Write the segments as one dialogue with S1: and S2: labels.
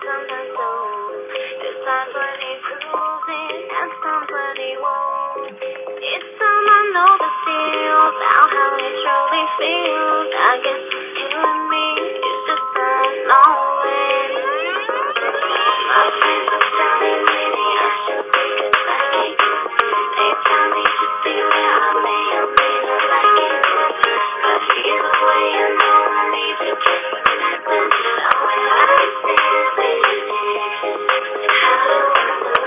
S1: sometimes don't. There's somebody proving and somebody won't. It's time I know the deal about how it truly feels. I guess it's you and me, it's just don't know it. My friends are telling me I should be good like it. They tell me to see where I may or may not like it. But either way, you know I need to kiss the necklace. So when I say baby, how do I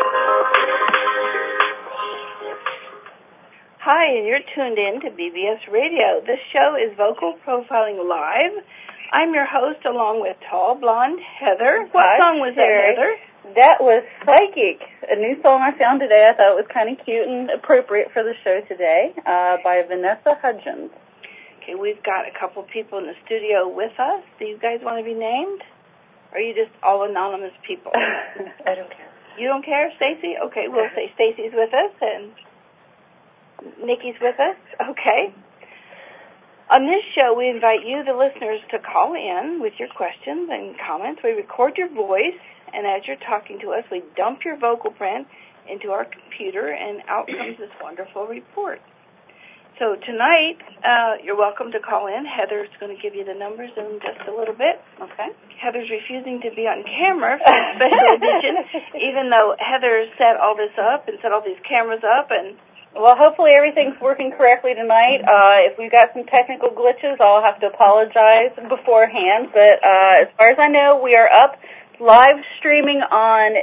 S1: know?
S2: Hi, and you're tuned in to BBS Radio. This show is Vocal Profiling Live. I'm your host along with Tall Blonde Heather. What song was that, Heather?
S3: That was Psychic, a new song I found today. I thought it was kind of cute and appropriate for the show today, by Vanessa Hudgens.
S2: Okay, we've got a couple people in the studio with us. Do you guys want to be named? Or are you just all anonymous people?
S3: I don't care.
S2: You don't care, Stacy? Okay, we'll say Stacy's with us and Nikki's with us. Okay. On this show, we invite you, the listeners, to call in with your questions and comments. We record your voice, and as you're talking to us, we dump your vocal print into our computer, and out comes this wonderful report. So tonight, you're welcome to call in. Heather's going to give you the numbers in just a little bit.
S3: Okay.
S2: Heather's refusing to be on camera for a special edition, even though Heather set all this up and set all these cameras up. And
S3: well, hopefully everything's working correctly tonight. If we've got some technical glitches, I'll have to apologize beforehand. But as far as I know, we are up live streaming on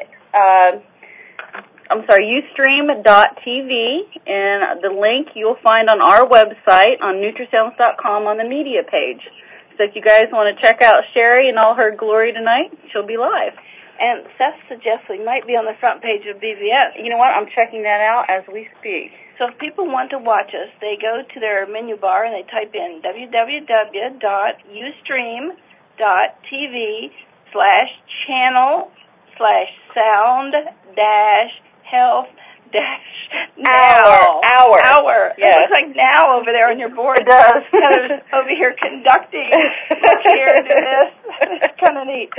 S3: Ustream.tv, and the link you'll find on our website on Nutrisounds.com on the media page. So if you guys want to check out Sherry in all her glory tonight, she'll be live.
S2: And Seth suggests we might be on the front page of BBS.
S3: You know what? I'm checking that out as we speak.
S2: So if people want to watch us, they go to their menu bar and they type in www.ustream.tv/channel/health-hour.
S3: Yes.
S2: It looks like now over there on your board.
S3: It does.
S2: Kind of over here conducting. Look here, do this. It's kind of neat.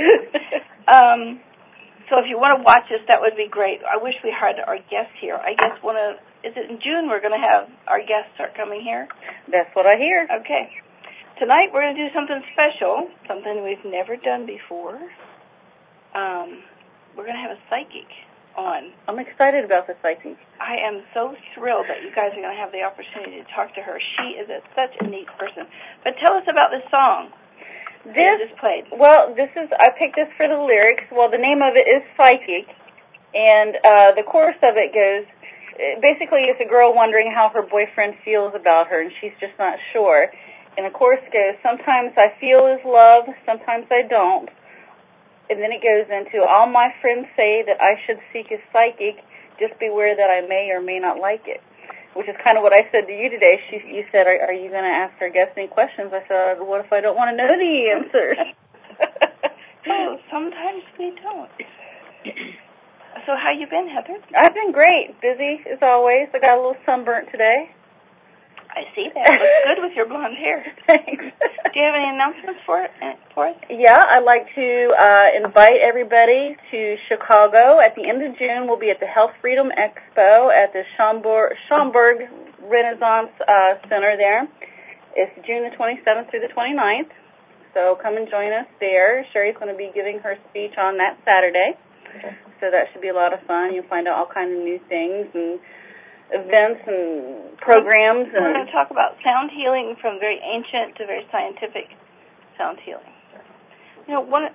S2: So if you want to watch us, that would be great. I wish we had our guests here. I guess is it in June we're going to have our guests start coming here?
S3: That's what I hear.
S2: Okay. Tonight we're going to do something special, something we've never done before. We're going to have a psychic on.
S3: I'm excited about the psychic.
S2: I am so thrilled that you guys are going to have the opportunity to talk to her. She is such a neat person. But tell us about this song. This played.
S3: Well, I picked this for the lyrics. Well, the name of it is Psychic, and the chorus of it goes, basically it's a girl wondering how her boyfriend feels about her, and she's just not sure. And the chorus goes, sometimes I feel his love, sometimes I don't. And then it goes into, all my friends say that I should seek a psychic, just beware that I may or may not like it. Which is kind of what I said to you today. You said, are you going to ask our guests any questions? I said, what if I don't want to know the answers?
S2: Oh, sometimes we don't. So how you been, Heather?
S3: I've been great. Busy, as always. I got a little sunburnt today.
S2: I see that. It looks good with your blonde hair.
S3: Thanks.
S2: Do you have any announcements for us?
S3: Yeah, I'd like to invite everybody to Chicago. At the end of June, we'll be at the Health Freedom Expo at the Schaumburg Renaissance Center there. It's June the 27th through the 29th. So come and join us there. Sherry's going to be giving her speech on that Saturday. Okay. So that should be a lot of fun. You'll find out all kinds of new things and events and programs.
S2: We're going to talk about sound healing from very ancient to very scientific sound healing. You know, one of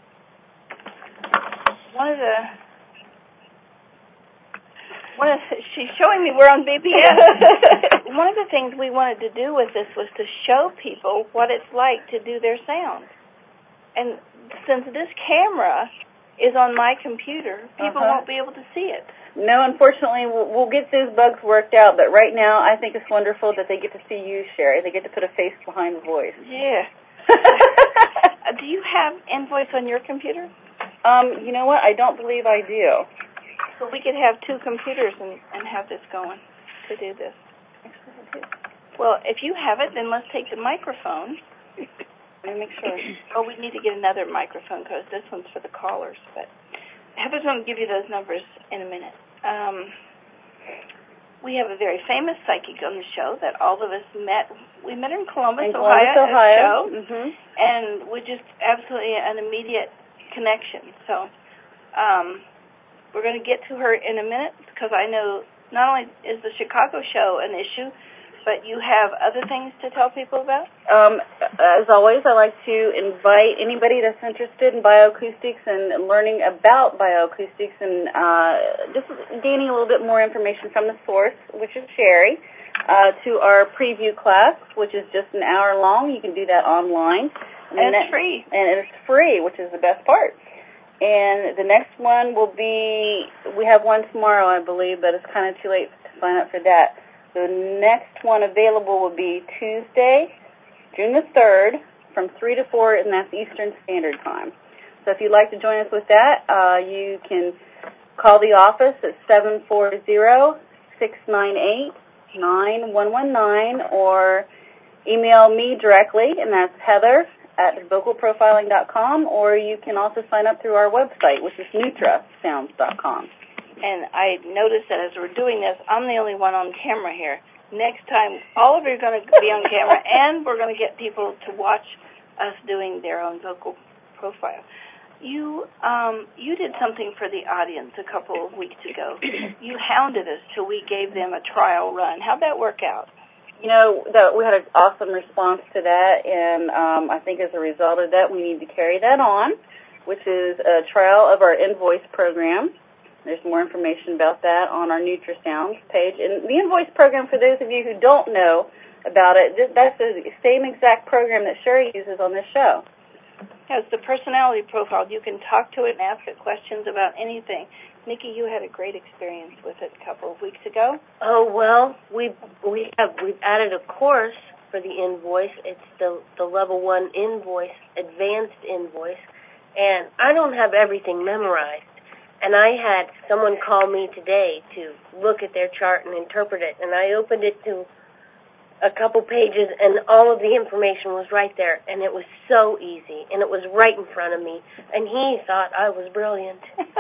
S2: she's showing me we're on BBS. One of the things we wanted to do with this was to show people what it's like to do their sound. And since this camera is on my computer, people won't be able to see it.
S3: No, unfortunately, we'll get those bugs worked out, but right now I think it's wonderful that they get to see you, Sherry. They get to put a face behind the voice.
S2: Yeah. Do you have Invoice on your computer?
S3: You know what? I don't believe I do.
S2: So we could have two computers and have this going to do this. Well, if you have it, then let's take the microphone Let me make sure. Oh, we need to get another microphone because this one's for the callers. But Heather's going to give you those numbers in a minute. We have a very famous psychic on the show that all of us met. We met her in Columbus, Ohio.
S3: Mm-hmm.
S2: And we just absolutely an immediate connection. So we're going to get to her in a minute because I know not only is the Chicago show an issue, but you have other things to tell people about?
S3: As always, I like to invite anybody that's interested in bioacoustics and learning about bioacoustics and just gaining a little bit more information from the source, which is Sherry, to our preview class, which is just an hour long. You can do that online.
S2: And it's free.
S3: And it's free, which is the best part. And the next one will be, we have one tomorrow, I believe, but it's kind of too late to sign up for that. The next one available will be Tuesday, June the 3rd, from 3 to 4, and that's Eastern Standard Time. So if you'd like to join us with that, you can call the office at 740-698-9119 or email me directly, and that's heather@vocalprofiling.com, or you can also sign up through our website, which is nutrasounds.com.
S2: And I noticed that as we're doing this, I'm the only one on camera here. Next time, all of you are going to be on camera, and we're going to get people to watch us doing their own vocal profile. You did something for the audience a couple of weeks ago. You hounded us till we gave them a trial run. How'd that work out?
S3: You know, we had an awesome response to that, and I think as a result of that, we need to carry that on, which is a trial of our Invoice program. There's more information about that on our NutraSounds page. And the Invoice program, for those of you who don't know about it, that's the same exact program that Sherry uses on this show.
S2: Yeah, it's the personality profile. You can talk to it and ask it questions about anything. Nikki, you had a great experience with it a couple of weeks ago.
S4: Oh, well, we've added a course for the Invoice. It's the level 1 Invoice, advanced Invoice, and I don't have everything memorized. And I had someone call me today to look at their chart and interpret it, and I opened it to a couple pages, and all of the information was right there, and it was so easy, and it was right in front of me, and he thought I was brilliant.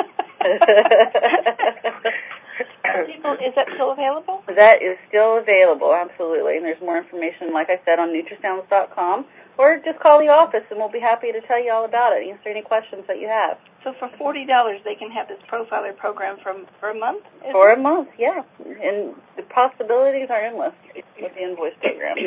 S2: Is that still available?
S3: That is still available, absolutely, and there's more information, like I said, on nutrasounds.com, or just call the office, and we'll be happy to tell you all about it, answer any questions that you have.
S2: So for $40, they can have this profiler program for a month?
S3: For a month, yeah. And the possibilities are endless with the Invoice program.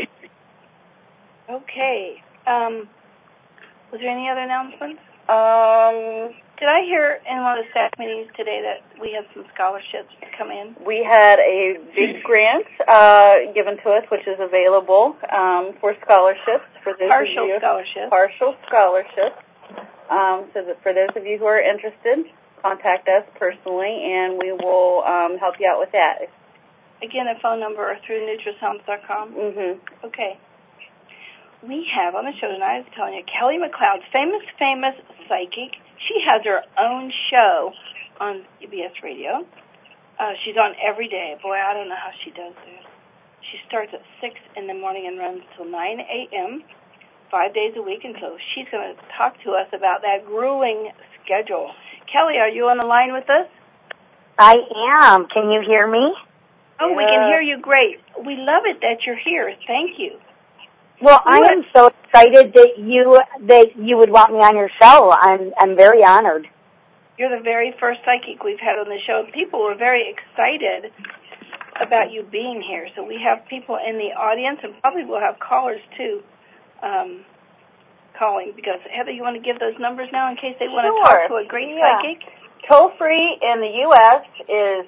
S2: Okay. Was there any other announcements? Did I hear in one of the staff meetings today that we had some scholarships come in?
S3: We had a big grant given to us, which is available for scholarships. For those
S2: Partial
S3: of you,
S2: scholarships.
S3: Partial scholarships. So that for those of you who are interested, contact us personally, and we will help you out with that.
S2: Again, a phone number or through nutrasounds.com?
S3: Mm-hmm.
S2: Okay. We have on the show tonight, I was telling you, Kelly McLeod, famous psychic. She has her own show on CBS Radio. She's on every day. Boy, I don't know how she does this. She starts at 6 in the morning and runs till 9 a.m., 5 days a week, and so she's going to talk to us about that grueling schedule. Kelly, are you on the line with us?
S5: I am. Can you hear me?
S2: Oh, we can hear you great. We love it that you're here. Thank you.
S5: Well, I am so excited that you would want me on your show. I'm very honored.
S2: You're the very first psychic we've had on the show. People were very excited about you being here. So we have people in the audience, and probably we'll have callers too calling. Because Heather, you want to give those numbers now in case they want to talk to a great psychic?
S3: Toll free in the U.S. is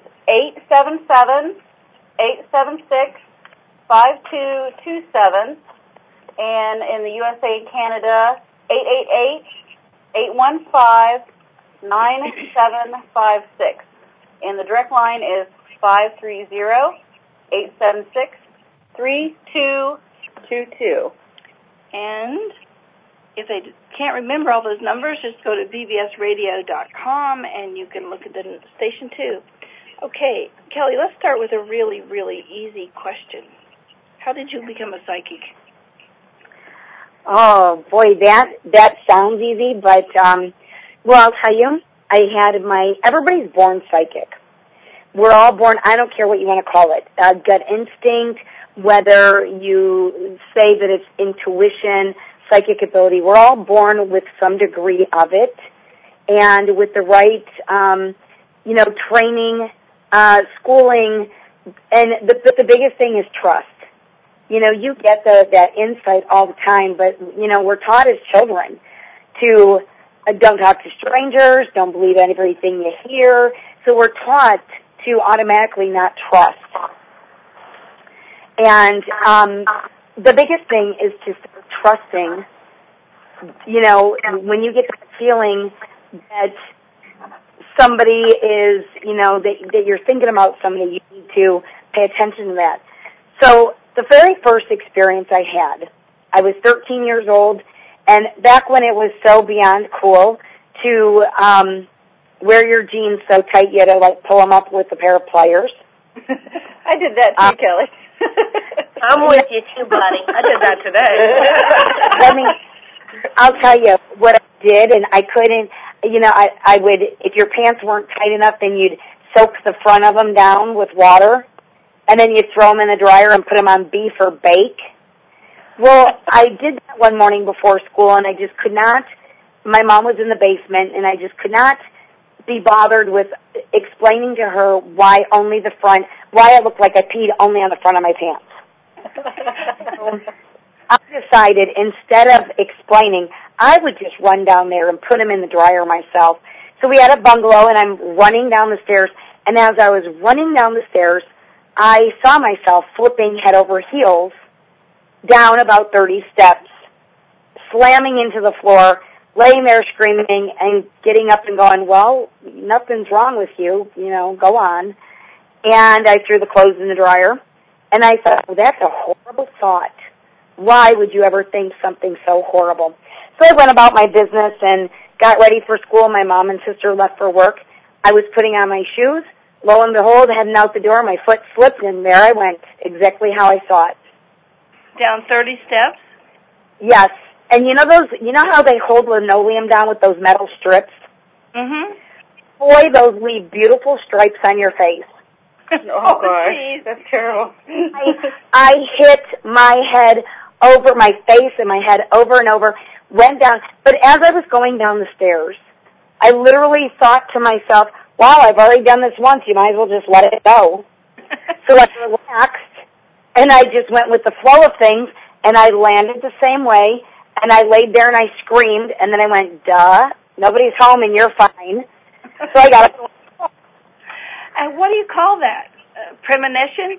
S3: 877-876-5227. And in the USA and Canada, 888-815-9756. And the direct line is 530-876-3222.
S2: And if they can't remember all those numbers, just go to bbsradio.com and you can look at the station too. Okay, Kelly, let's start with a really, really easy question. How did you become a psychic?
S5: Oh, boy, that sounds easy, but, well, I'll tell you, everybody's born psychic. We're all born, I don't care what you want to call it, gut instinct, whether you say that it's intuition, psychic ability. We're all born with some degree of it, and with the right, training, schooling, and the biggest thing is trust. You get that insight all the time, but, we're taught as children to don't talk to strangers, don't believe everything you hear, so we're taught to automatically not trust. And the biggest thing is to start trusting, when you get that feeling that somebody is, that you're thinking about somebody, you need to pay attention to that. So the very first experience I had, I was 13 years old, and back when it was so beyond cool to wear your jeans so tight you had to, pull them up with a pair of pliers.
S3: I did that too, Kelly.
S4: I'm with you too, buddy.
S3: I did that today.
S5: I'll tell you what I did, and I couldn't, I would, if your pants weren't tight enough, then you'd soak the front of them down with water, and then you'd throw them in the dryer and put them on beef or bake. Well, I did that one morning before school, and I just could not, my mom was in the basement, and I just could not be bothered with explaining to her why I looked like I peed only on the front of my pants. So I decided, instead of explaining, I would just run down there and put them in the dryer myself. So we had a bungalow, and I'm running down the stairs, and as I was running down the stairs, I saw myself flipping head over heels down about 30 steps, slamming into the floor, laying there screaming and getting up and going, well, nothing's wrong with you, go on. And I threw the clothes in the dryer, and I thought, well, that's a horrible thought. Why would you ever think something so horrible? So I went about my business and got ready for school. My mom and sister left for work. I was putting on my shoes. Lo and behold, heading out the door, my foot slipped, and there I went, exactly how I saw it.
S2: Down 30 steps?
S5: Yes. And you know how they hold linoleum down with those metal strips?
S2: Mm-hmm.
S5: Boy, those leave beautiful stripes on your face.
S3: Oh, gosh. That's terrible.
S5: I hit my head over my face and my head over and over, went down. But as I was going down the stairs, I literally thought to myself, wow, I've already done this once. You might as well just let it go. So I relaxed, and I just went with the flow of things, and I landed the same way, and I laid there and I screamed, and then I went, duh, nobody's home and you're fine. So I got up.
S2: And what do you call that? Premonition?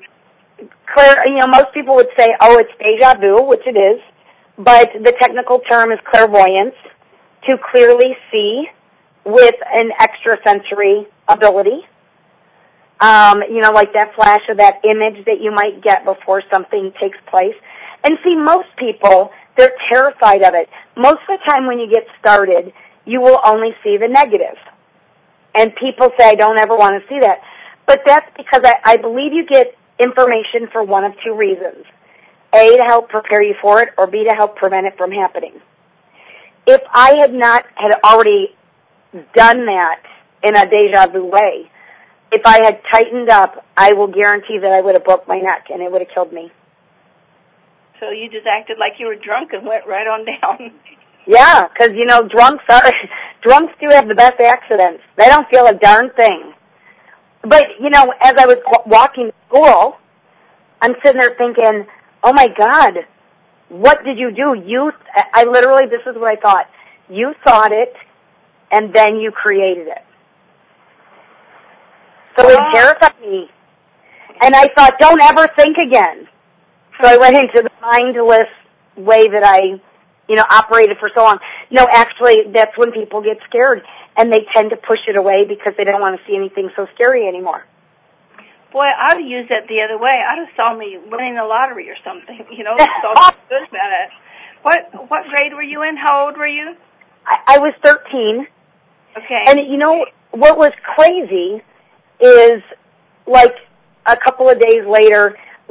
S5: Most people would say, oh, it's deja vu, which it is, but the technical term is clairvoyance, to clearly see with an extrasensory ability. Like that flash of that image that you might get before something takes place. And see, most people, they're terrified of it. Most of the time when you get started, you will only see the negative. And people say, I don't ever want to see that. But that's because I believe you get information for one of two reasons. A, to help prepare you for it, or B, to help prevent it from happening. If I had already done that in a deja vu way, if I had tightened up, I will guarantee that I would have broke my neck and it would have killed me.
S2: So you just acted like you were drunk and went right on down.
S5: Yeah, because, drunks do have the best accidents. They don't feel a darn thing. But, as I was walking to school, I'm sitting there thinking, oh, my God, what did you do? I literally, this is what I thought. You thought it, and then you created it. So it terrified me. And I thought, don't ever think again. So I went into the mindless way that I, operated for so long. No, actually, that's when people get scared, and they tend to push it away because they don't want to see anything so scary anymore.
S2: Boy, I'd have used that the other way. I'd have saw me winning the lottery or something, so good about it. What grade were you in? How old were you?
S5: I was 13.
S2: Okay.
S5: And, what was crazy is, like, a couple of days later,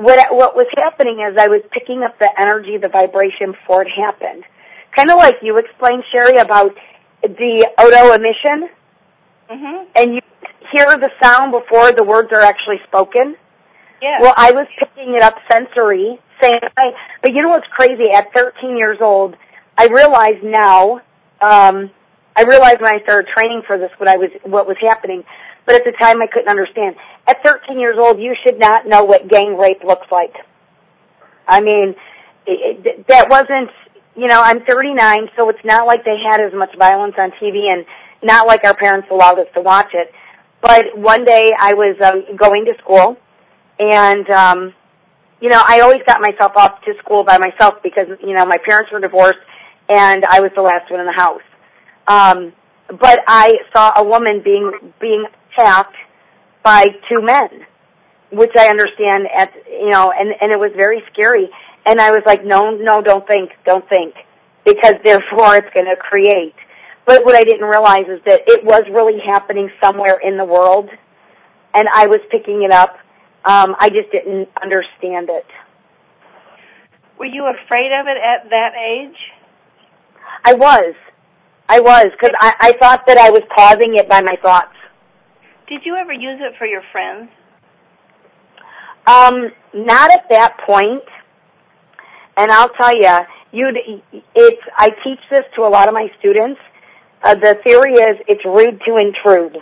S5: what was happening is I was picking up the energy, the vibration before it happened. Kind of like you explained, Sherry, about the auto emission.
S2: Mm-hmm.
S5: And you hear the sound before the words are actually spoken.
S2: Yeah.
S5: Well, I was picking it up sensory, saying, but you know what's crazy? At 13 years old, I realized now, I realized when I started training for this what was happening, but at the time I couldn't understand. At 13 years old, you should not know what gang rape looks like. I mean, that wasn't, I'm 39, so it's not like they had as much violence on TV and not like our parents allowed us to watch it. But one day I was going to school, and, I always got myself off to school by myself because, my parents were divorced, and I was the last one in the house. But I saw a woman being attacked by two men, which I understand and it was very scary. And I was like, no, don't think, because therefore it's going to create. But what I didn't realize is that it was really happening somewhere in the world, and I was picking it up. I just didn't understand it.
S2: Were you afraid of it at that age?
S5: I was, because I thought that I was causing it by my thoughts.
S2: Did you ever use it for your friends?
S5: Not at that point. And I'll tell you, I teach this to a lot of my students. The theory is it's rude to intrude.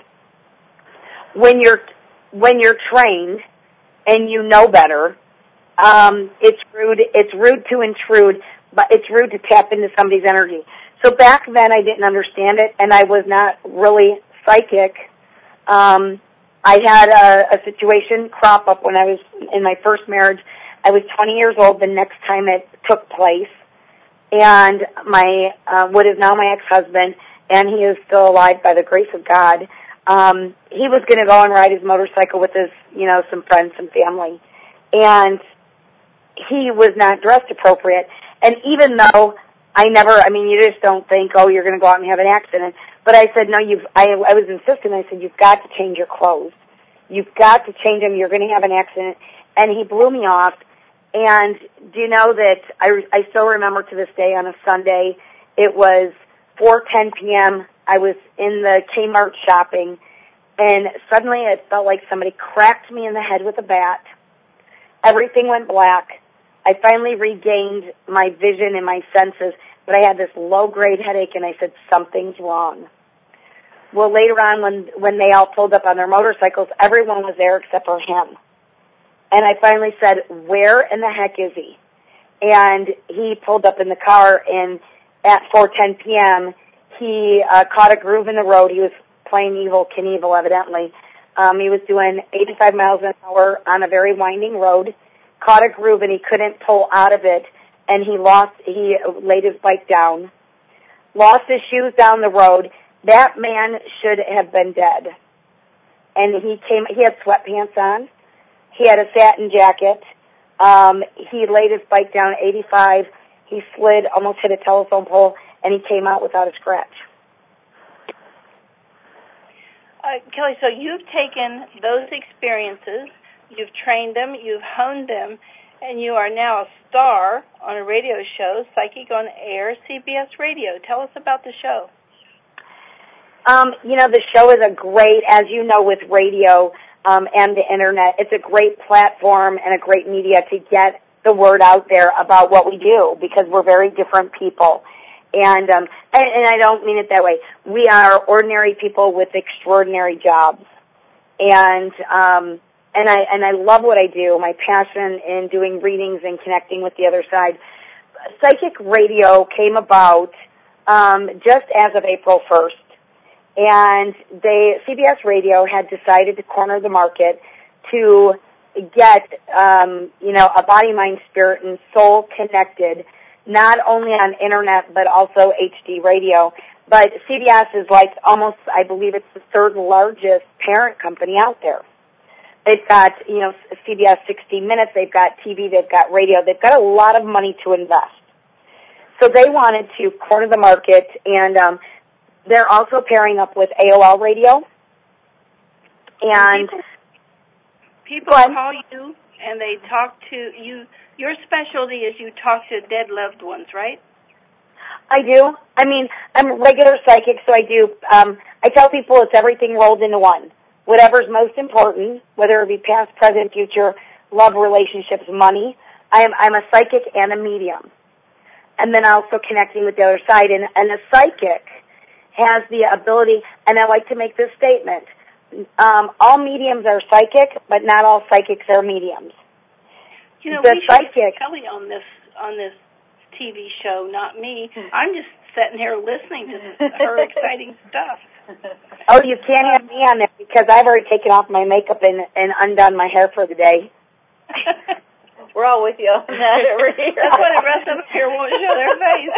S5: When you're trained and you know better, it's rude to intrude, but it's rude to tap into somebody's energy. So back then I didn't understand it, and I was not really psychic. I had a situation crop up when I was in my first marriage. I was 20 years old the next time it took place, and my what is now my ex-husband, and he is still alive by the grace of God. He was going to go and ride his motorcycle with his, some friends and family, and he was not dressed appropriate. And even though you just don't think, oh, you're going to go out and have an accident. But I said, no, I was insistent. I said, you've got to change your clothes. You've got to change them. You're going to have an accident. And he blew me off. And do you know that I still remember to this day on a Sunday, it was 4:10 p.m. I was in the Kmart shopping, and suddenly it felt like somebody cracked me in the head with a bat. Everything went black. I finally regained my vision and my senses, but I had this low-grade headache, and I said, something's wrong. Well, later on, when they all pulled up on their motorcycles, everyone was there except for him. And I finally said, where in the heck is he? And he pulled up in the car, and at 4:10 p.m., he caught a groove in the road. He was playing Evel Knievel, evidently. He was doing 85 miles an hour on a very winding road, caught a groove, and he couldn't pull out of it, and he laid his bike down, lost his shoes down the road. That man should have been dead. And he had sweatpants on. He had a satin jacket. He laid his bike down at 85. He slid, almost hit a telephone pole, and he came out without a scratch.
S2: Kelly, so you've taken those experiences, you've trained them, you've honed them, and you are now a star on a radio show, Psychic on Air, CBS Radio. Tell us about the show.
S5: The show is a great, as you know, with radio and the Internet, it's a great platform and a great media to get the word out there about what we do, because we're very different people. And I don't mean it that way. We are ordinary people with extraordinary jobs. And I love what I do, my passion in doing readings and connecting with the other side. Psychic Radio came about just as of April 1st. And CBS Radio had decided to corner the market to get, a body, mind, spirit, and soul connected, not only on Internet, but also HD radio. But CBS is like almost, I believe it's the third largest parent company out there. They've got, CBS 60 Minutes, they've got TV, they've got radio, they've got a lot of money to invest. So they wanted to corner the market, and they're also pairing up with AOL Radio. And
S2: people call you and they talk to you. Your specialty is you talk to dead loved ones, right?
S5: I do. I mean, I'm a regular psychic, so I do. I tell people it's everything rolled into one. Whatever's most important, whether it be past, present, future, love, relationships, money. I'm a psychic and a medium. And then also connecting with the other side. And a psychic has the ability, and I like to make this statement, all mediums are psychic, but not all psychics are mediums.
S2: You know,
S5: the
S2: we should
S5: psychic
S2: get Kelly on this TV show, not me. I'm just sitting here listening to her exciting stuff.
S5: Oh, you can't have me on there because I've already taken off my makeup and undone my hair for the day.
S3: We're all with you on that over here.
S2: That's why the rest of us here won't show their face.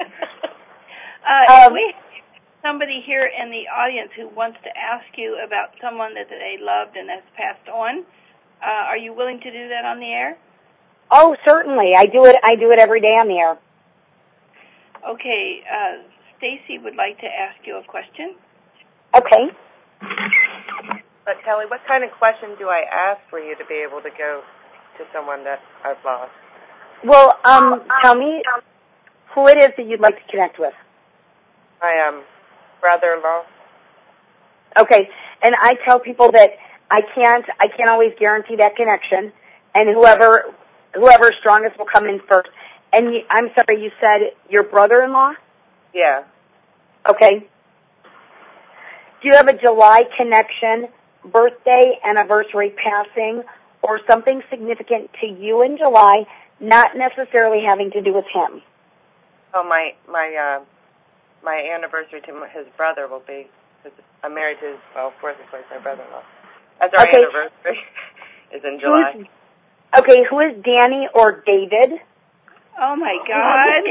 S2: We have somebody here in the audience who wants to ask you about someone that they loved and has passed on. Are you willing to do that on the air?
S5: Oh, certainly. I do it every day on the air.
S2: Okay. Stacy would like to ask you a question.
S5: Okay.
S6: But Kelly, what kind of question do I ask for you to be able to go to someone that I've lost?
S5: Well, tell me who it is that you'd like to connect with.
S6: My brother-in-law.
S5: Okay, and I tell people that I can't always guarantee that connection, and whoever's strongest will come in first. And I'm sorry, you said your brother-in-law?
S6: Yeah.
S5: Okay. Do you have a July connection, birthday, anniversary, passing, or something significant to you in July, not necessarily having to do with him?
S6: Oh, my anniversary to his brother will be, because I'm married to his, of course, my brother-in-law. That's our anniversary, is in July.
S5: Who is Danny or David?
S2: Oh, my God.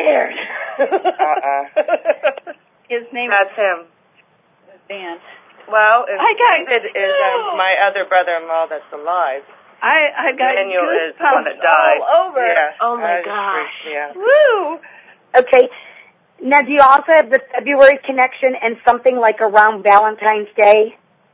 S2: His name
S6: That's him.
S3: Dan.
S6: Well,
S2: David
S6: is my other brother-in-law that's alive.
S2: I got
S6: Daniel is the one that died.
S2: All over.
S6: Yeah.
S4: Oh, my gosh.
S6: Yeah.
S2: Woo!
S5: Okay. Now, do you also have the February connection and something like around Valentine's Day?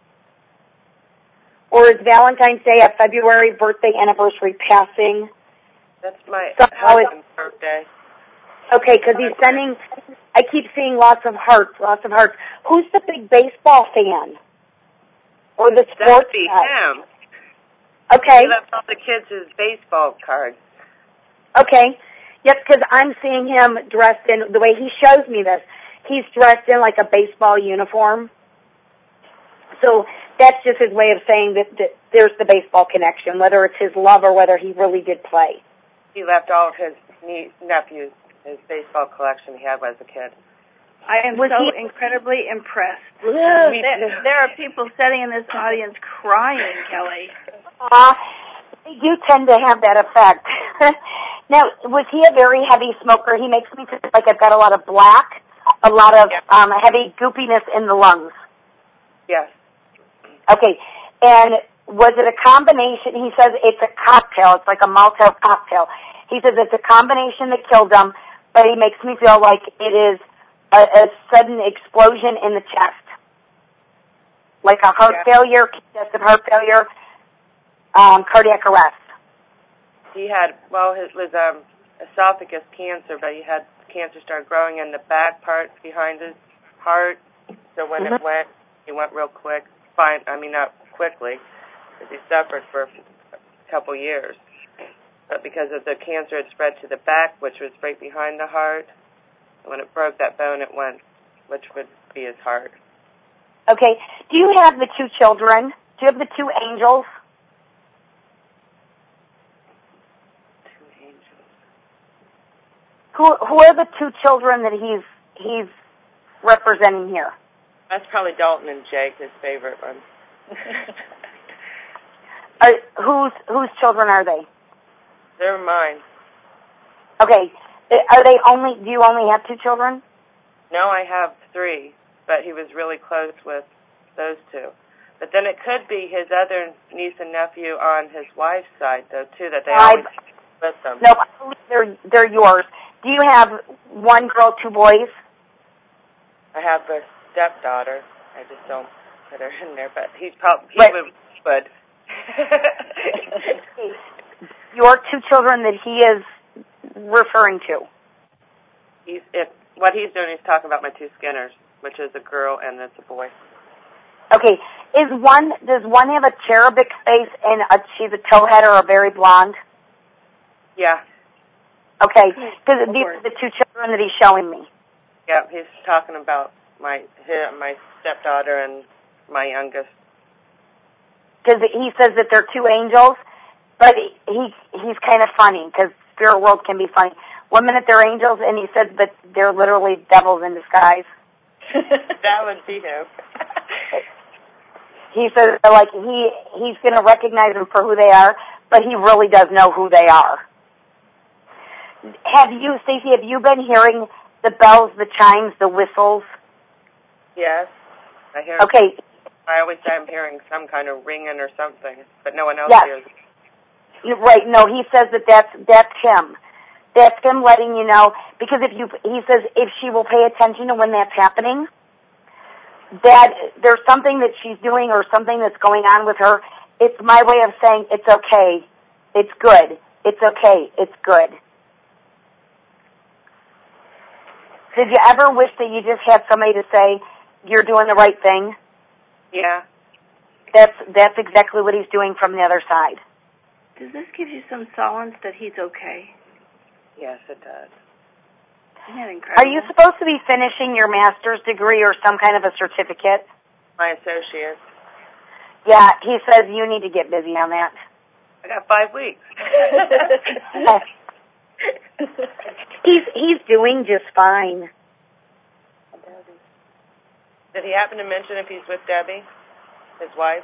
S5: Or is Valentine's Day a February birthday, anniversary, passing?
S6: That's my
S5: husband's
S6: birthday.
S5: Okay, because he's sending, I keep seeing lots of hearts. Who's the big baseball fan? Or the sports
S6: That'd be
S5: guy?
S6: him.
S5: Okay.
S6: He left all the kids his baseball cards.
S5: Okay. Yes, because I'm seeing him dressed in, the way he shows me this, he's dressed in like a baseball uniform. So that's just his way of saying that there's the baseball connection, whether it's his love or whether he really did play.
S6: He left all of his nephews, his baseball collection he had as a kid.
S2: I am incredibly impressed.
S5: Yeah.
S2: There are people sitting in this audience crying, Kelly.
S5: They do tend to have that effect. Now, was he a very heavy smoker? He makes me feel like I've got a lot of black, a lot of heavy goopiness in the lungs.
S6: Yes.
S5: Okay, and was it a combination? He says it's a cocktail. It's like a Molotov cocktail. He says it's a combination that killed him, but he makes me feel like it is a sudden explosion in the chest, like a heart failure, congestive heart failure, cardiac arrest.
S6: He had, it was esophagus cancer, but he had cancer start growing in the back part behind his heart. So when it went, he went real quick. Not quickly, because he suffered for a couple years. But because of the cancer, it spread to the back, which was right behind the heart. And when it broke that bone, it went, which would be his heart.
S5: Okay. Do you have the two children? Do you have the two angels?
S6: Two angels.
S5: Who are the two children that he's representing here?
S6: That's probably Dalton and Jake, his favorite one.
S5: Whose children are they?
S6: They're mine.
S5: Okay. Do you only have two children?
S6: No, I have 3, but he was really close with those 2. But then it could be his other niece and nephew on his wife's side, though, too, that they always with them.
S5: No, I believe they're yours. Do you have one girl, 2 boys?
S6: I have a stepdaughter. I just don't put her in there, but he would.
S5: your two children that he is referring to?
S6: What he's doing, he's talking about my two Skinners, which is a girl and it's a boy.
S5: Okay. Does one have a cherubic face and she's a towhead or a very blonde?
S6: Yeah.
S5: Okay. Because these are the two children that he's showing me.
S6: Yeah, he's talking about my stepdaughter and my youngest.
S5: Because he says that they're two angels, but he's kind of funny because spirit world can be funny. 1 minute they're angels, and he says that they're literally devils in disguise.
S6: That would be him.
S5: He says like he's going to recognize them for who they are, but he really does know who they are. Stacey, have you been hearing the bells, the chimes, the whistles?
S6: Yes, I hear.
S5: Okay.
S6: I always say I'm hearing some kind of ringing or something, but no one else hears.
S5: Right. No, he says that's him. That's him letting you know, because he says if she will pay attention to when that's happening, that there's something that she's doing or something that's going on with her. It's my way of saying it's okay, it's good, it's okay, it's good. Did you ever wish that you just had somebody to say you're doing the right thing?
S6: Yeah.
S5: That's exactly what he's doing from the other side.
S2: Does this give you some solace that he's okay?
S6: Yes, it does.
S2: Isn't that incredible?
S5: Are you supposed to be finishing your master's degree or some kind of a certificate?
S6: My associate.
S5: Yeah, he says you need to get busy on that.
S6: I got 5 weeks.
S5: He's doing just fine.
S6: Did he happen to mention if he's with Debbie, his wife?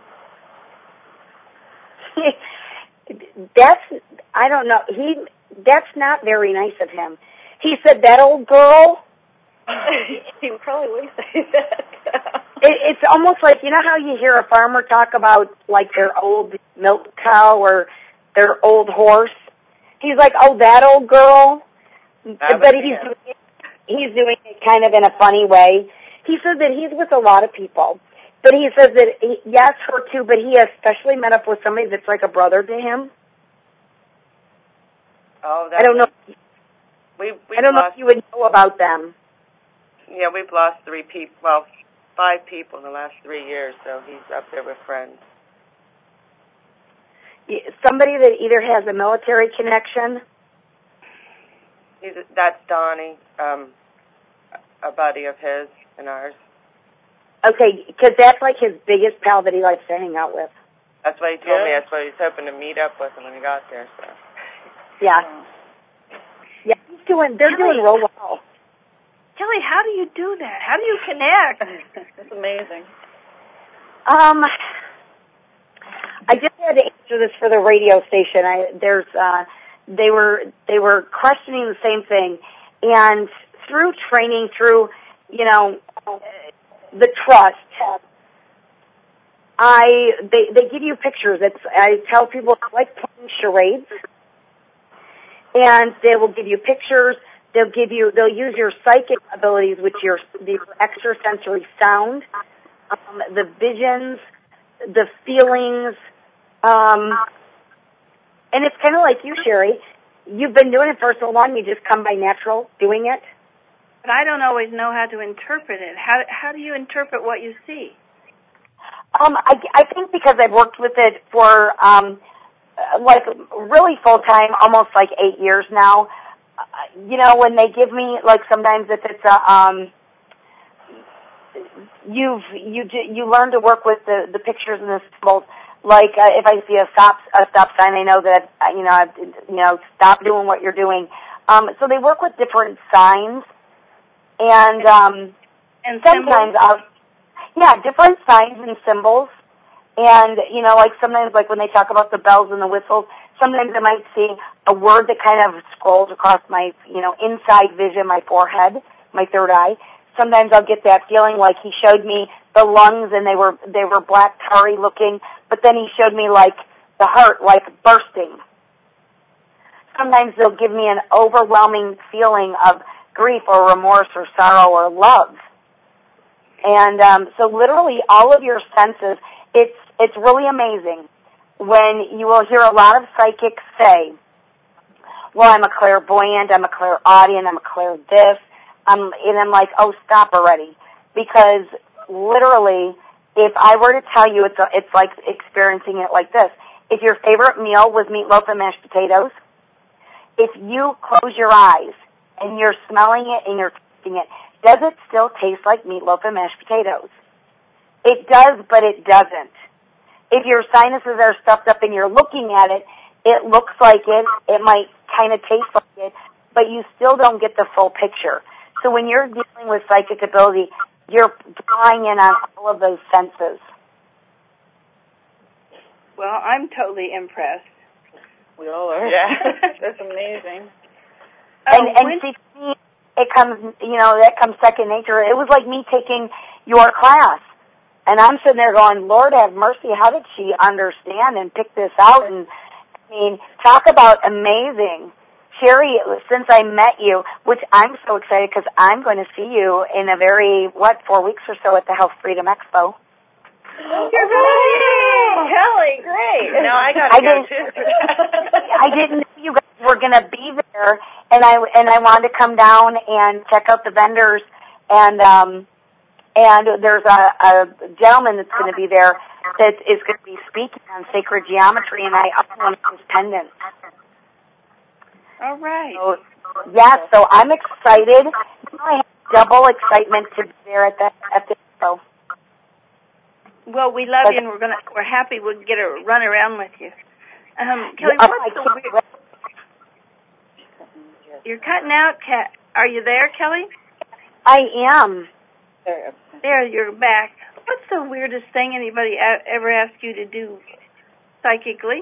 S5: I don't know. That's not very nice of him. He said that old girl.
S3: He probably would say that.
S5: It's almost like, you know how you hear a farmer talk about like their old milk cow or their old horse? He's like, oh, that old girl. But he's doing it kind of in a funny way. He says that he's with a lot of people. But he says that, yes, her too, but he especially met up with somebody that's like a brother to him.
S6: Oh,
S5: I don't know.
S6: I
S5: don't know if you would know about them.
S6: Yeah, we've lost 5 people in the last 3 years, so he's up there with friends.
S5: Somebody that either has a military connection.
S6: That's Donnie, a buddy of his and ours.
S5: Okay, because that's like his biggest pal that he likes to hang out with.
S6: That's what he told me. That's what he's hoping to meet up with him when he got there. So.
S5: Yeah. Yeah, they're doing real well.
S2: Kelly, how do you do that? How do you connect?
S3: It's amazing.
S5: I just had to answer this for the radio station. They were questioning the same thing, and through training, through the trust, they give you pictures. I tell people it's like playing charades, and they will give you pictures. They'll use your psychic abilities, which the extrasensory sound, the visions, the feelings, and it's kind of like you, Sherry. You've been doing it for so long, you just come by natural doing it.
S2: But I don't always know how to interpret it. How do you interpret what you see?
S5: I think because I've worked with it for like really full time, almost like 8 years now. When they give me, like, sometimes if it's you learn to work with the pictures and the symbols. Like if I see a stop sign, I know that I've stop doing what you're doing. So they work with different signs, and sometimes different signs and symbols. And, like sometimes, like when they talk about the bells and the whistles, sometimes I might see a word that kind of scrolls across my, inside vision, my forehead, my third eye. Sometimes I'll get that feeling like he showed me the lungs and they were black tarry looking, but then he showed me like the heart, like bursting. Sometimes they'll give me an overwhelming feeling of grief or remorse or sorrow or love. And so literally all of your senses, it's really amazing. when you will hear a lot of psychics say, well, I'm a clairvoyant, I'm a clairaudient, I'm a clair this, and I'm like, oh, stop already. Because literally, if I were to tell you, it's like experiencing it like this. If your favorite meal was meatloaf and mashed potatoes, if you close your eyes and you're smelling it and you're tasting it, does it still taste like meatloaf and mashed potatoes? It does, but it doesn't. If your sinuses are stuffed up and you're looking at it, it looks like it. It might kind of taste like it, but you still don't get the full picture. So when you're dealing with psychic ability, you're drawing in on all of those senses.
S2: Well, I'm totally impressed.
S3: We all are.
S6: Yeah.
S3: That's amazing.
S5: And see, it comes, that comes second nature. It was like me taking your class. And I'm sitting there going, Lord have mercy, how did she understand and pick this out? And, I mean, talk about amazing. Sherry, since I met you, which I'm so excited because I'm going to see you in 4 weeks or so at the Health Freedom Expo.
S3: Oh, you're right. Kelly, great.
S6: No, I got to go too.
S5: I didn't know you guys were going to be there, and I wanted to come down and check out the vendors, and there's a gentleman that's going to be there that is going to be speaking on sacred geometry, and I up one of his pendants.
S2: All right.
S5: So I'm excited. I have double excitement to be there at the expo.
S2: Well, we love you, and we're happy we'll get a run around with you. Kelly, what's the weird? You're cutting out, Kat. Are you there, Kelly?
S5: I am.
S2: There, you're back. What's the weirdest thing anybody ever asked you to do psychically?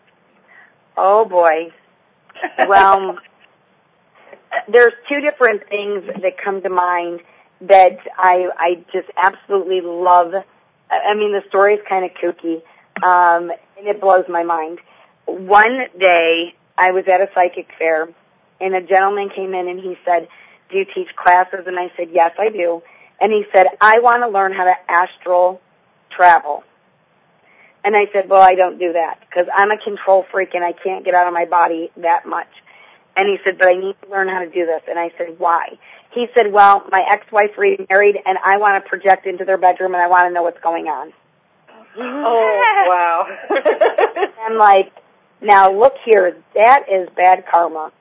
S5: Oh boy. Well, there's two different things that come to mind that I just absolutely love. I mean, the story is kind of kooky, and it blows my mind. One day, I was at a psychic fair, and a gentleman came in and he said, do you teach classes? And I said, yes, I do. And he said, I want to learn how to astral travel. And I said, well, I don't do that because I'm a control freak and I can't get out of my body that much. And he said, but I need to learn how to do this. And I said, why? He said, well, my ex-wife remarried and I want to project into their bedroom and I want to know what's going on.
S3: Oh, wow.
S5: I'm like, now look here, that is bad karma.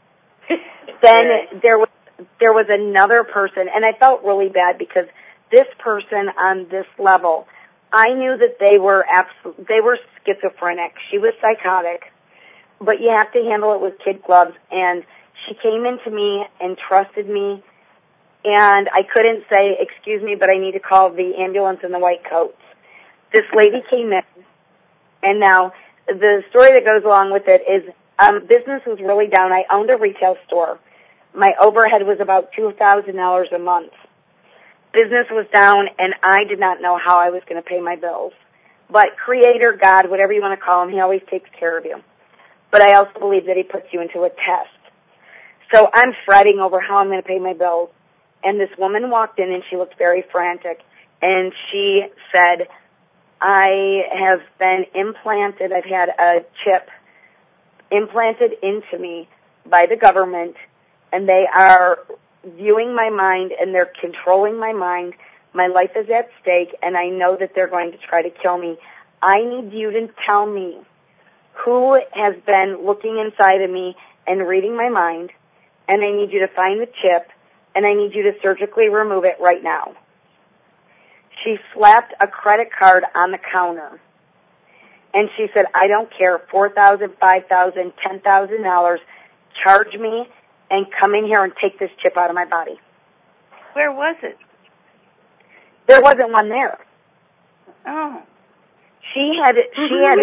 S5: Then there was another person, and I felt really bad because this person on this level, I knew that they were schizophrenic. She was psychotic, but you have to handle it with kid gloves. And she came into me and trusted me, and I couldn't say, excuse me, but I need to call the ambulance in the white coats. This lady came in, and now the story that goes along with it is business was really down. I owned a retail store. My overhead was about $2,000 a month. Business was down, and I did not know how I was going to pay my bills. But Creator, God, whatever you want to call him, he always takes care of you. But I also believe that he puts you into a test. So I'm fretting over how I'm going to pay my bills. And this woman walked in, and she looked very frantic. And she said, I have been implanted. I've had a chip implanted into me by the government, and they are viewing my mind, and they're controlling my mind. My life is at stake, and I know that they're going to try to kill me. I need you to tell me who has been looking inside of me and reading my mind, and I need you to find the chip, and I need you to surgically remove it right now. She slapped a credit card on the counter, and she said, I don't care, $4,000, $5,000, $10,000, charge me and come in here and take this chip out of my body.
S2: Where was it?
S5: There wasn't one there.
S2: Oh.
S5: She had it.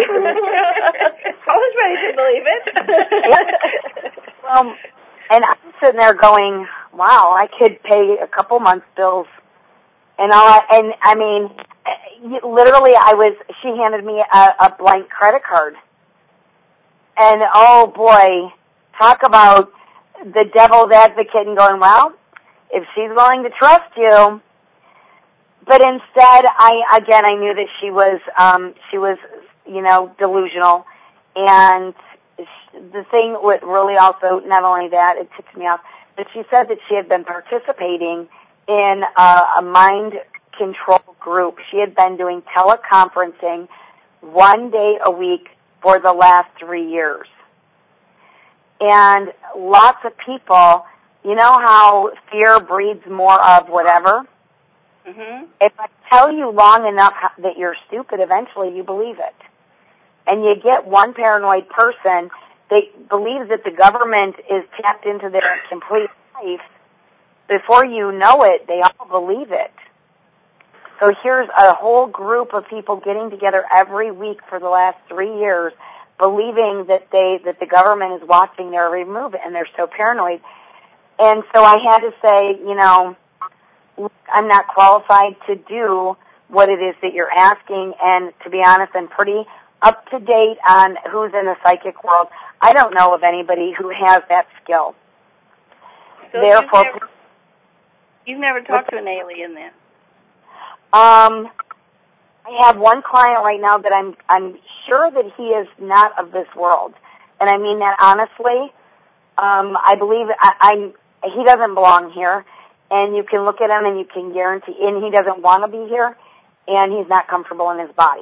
S2: I was ready to believe it.
S5: Well, and I'm sitting there going, wow, I could pay a couple months' bills. And I mean, literally, she handed me a blank credit card. And, oh, boy, talk about the devil's advocate and going, well, if she's willing to trust you. But instead, I knew that she was delusional. And the thing with really also, not only that, it ticked me off, but she said that she had been participating in a mind control group. She had been doing teleconferencing 1 day a week for the last 3 years. And lots of people, you know how fear breeds more of whatever?
S2: Mm-hmm.
S5: If I tell you long enough that you're stupid, eventually you believe it. And you get one paranoid person that believes that the government is tapped into their complete life. Before you know it, they all believe it. So here's a whole group of people getting together every week for the last 3 years, believing that the government is watching their every move, and they're so paranoid. And so I had to say, I'm not qualified to do what it is that you're asking, and to be honest, I'm pretty up to date on who's in the psychic world. I don't know of anybody who has that skill.
S2: So
S5: therefore,
S2: you've never talked to an alien then?
S5: I have one client right now that I'm sure that he is not of this world, and I mean that honestly. I believe he doesn't belong here, and you can look at him and you can guarantee, and he doesn't want to be here, and he's not comfortable in his body.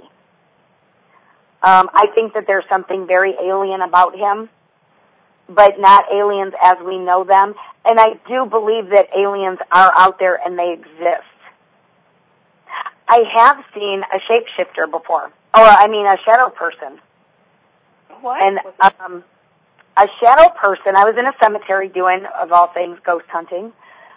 S5: I think that there's something very alien about him, but not aliens as we know them. And I do believe that aliens are out there and they exist. I have seen a shapeshifter before, a shadow person.
S2: What?
S5: And a shadow person, I was in a cemetery doing, of all things, ghost hunting.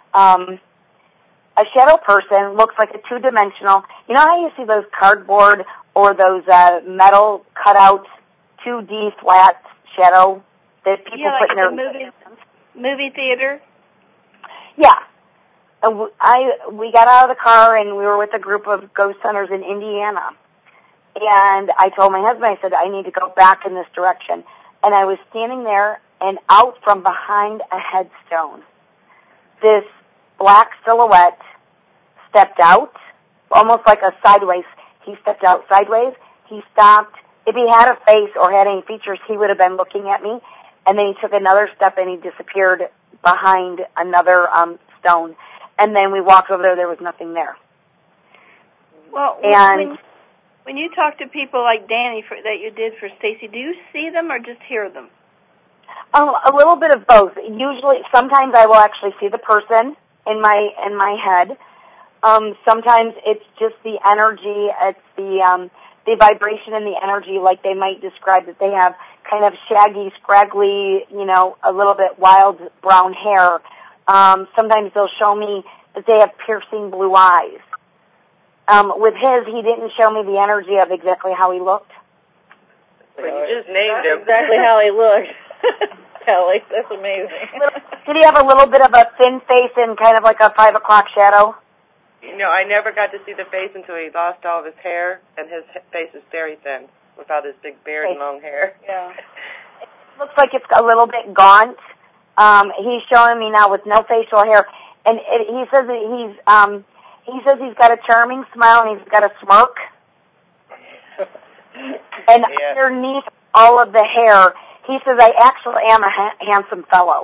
S5: A shadow person looks like a two-dimensional. You know how you see those cardboard or those metal cutouts, 2D flat shadow that people put in their
S2: movie theater?
S5: Yeah. We got out of the car and we were with a group of ghost hunters in Indiana. And I told my husband, I said, I need to go back in this direction. And I was standing there, and out from behind a headstone, this black silhouette stepped out, almost like a sideways. He stepped out sideways. He stopped. If he had a face or had any features, he would have been looking at me. And then he took another step and he disappeared behind another stone. And then we walked over there was nothing there.
S2: Well,
S5: and
S2: when you talk to people like Danny that you did for Stacy, do you see them or just hear them?
S5: A little bit of both. Usually, sometimes I will actually see the person in my head. Sometimes it's just the energy. It's the vibration and the energy, like they might describe that they have kind of shaggy, scraggly, a little bit wild brown hair. Sometimes they'll show me that they have piercing blue eyes. With his, he didn't show me the energy of exactly how he looked.
S6: But you just named him.
S3: Exactly how he looked. Kelly, that's amazing.
S5: Did he have a little bit of a thin face and kind of like a 5 o'clock shadow?
S6: I never got to see the face until he lost all of his hair, and his face is very thin without his big beard and long hair.
S3: Yeah.
S5: It looks like it's a little bit gaunt. He's showing me now with no facial hair, and he says that he's got a charming smile and he's got a smirk. And underneath all of the hair, he says, I actually am a handsome fellow.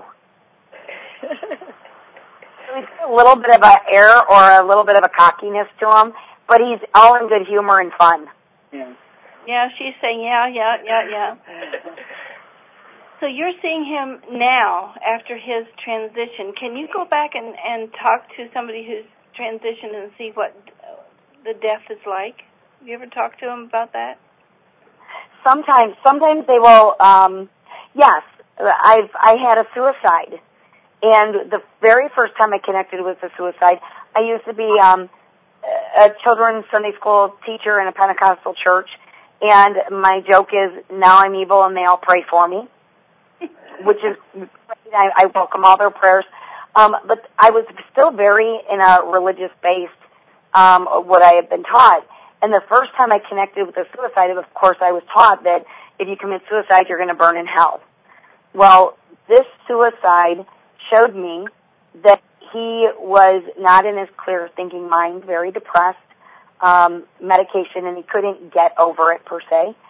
S5: So he's got a little bit of an air or a little bit of a cockiness to him, but he's all in good humor and fun.
S2: Yeah, she's saying, yeah. So you're seeing him now after his transition. Can you go back and talk to somebody who's transitioned and see what the death is like? Have you ever talked to him about that?
S5: Sometimes they will. Yes, I had a suicide, and the very first time I connected with a suicide, I used to be a children's Sunday school teacher in a Pentecostal church, and my joke is now I'm evil and they all pray for me, which is I welcome all their prayers. But I was still very in a religious based what I had been taught. And the first time I connected with a suicide, of course, I was taught that if you commit suicide, you're going to burn in hell. Well, this suicide showed me that he was not in his clear thinking mind, very depressed, medication, and he couldn't get over it per se.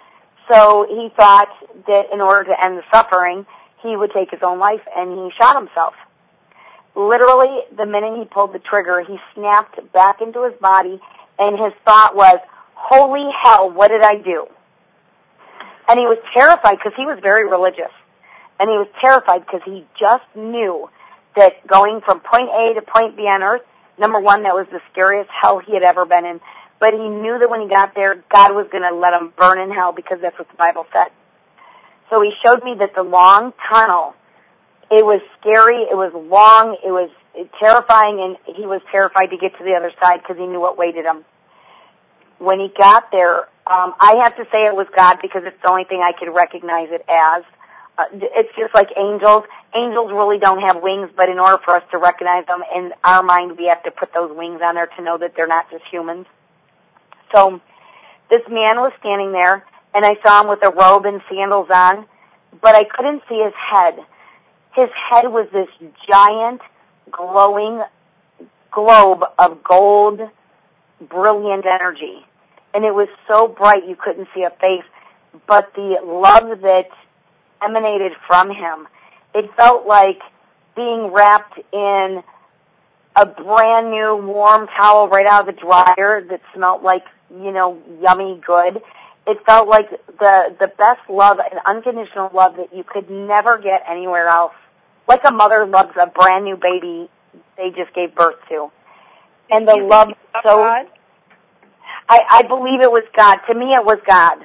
S5: So he thought that in order to end the suffering, he would take his own life, and he shot himself. Literally, the minute he pulled the trigger, he snapped back into his body, and his thought was, holy hell, what did I do? And he was terrified because he was very religious. And he was terrified because he just knew that going from point A to point B on earth, number one, that was the scariest hell he had ever been in. But he knew that when he got there, God was going to let him burn in hell because that's what the Bible said. So he showed me that the long tunnel, it was scary, it was long, it was terrifying, and he was terrified to get to the other side because he knew what waited him. When he got there, I have to say it was God because it's the only thing I could recognize it as. It's just like angels. Angels really don't have wings, but in order for us to recognize them in our mind, we have to put those wings on there to know that they're not just humans. So this man was standing there, and I saw him with a robe and sandals on, but I couldn't see his head. His head was this giant, glowing globe of gold, brilliant energy. And it was so bright you couldn't see a face, but the love that emanated from him, it felt like being wrapped in a brand new warm towel right out of the dryer that smelled like, yummy good. It felt like the best love, an unconditional love that you could never get anywhere else. Like a mother loves a brand new baby they just gave birth to. And the love so... God? I believe it was God. To me, it was God.